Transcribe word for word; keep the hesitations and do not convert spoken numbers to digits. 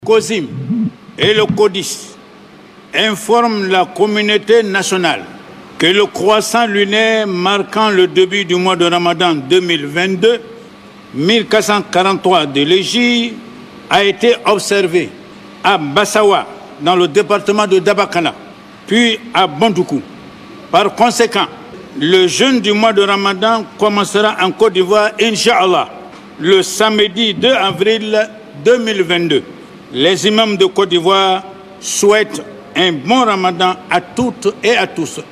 COSIM et le CODIS informent la communauté nationale que le croissant lunaire marquant le début du mois de Ramadan deux mille vingt-deux, mille quatre cent quarante-trois de l'Hégire, a été observé à Bassawa, dans le département de Dabakana, puis à Bandoukou. Par conséquent, le jeûne du mois de Ramadan commencera en Côte d'Ivoire, Inch'Allah, le samedi deux avril deux mille vingt-deux. Les imams de Côte d'Ivoire souhaitent un bon Ramadan à toutes et à tous.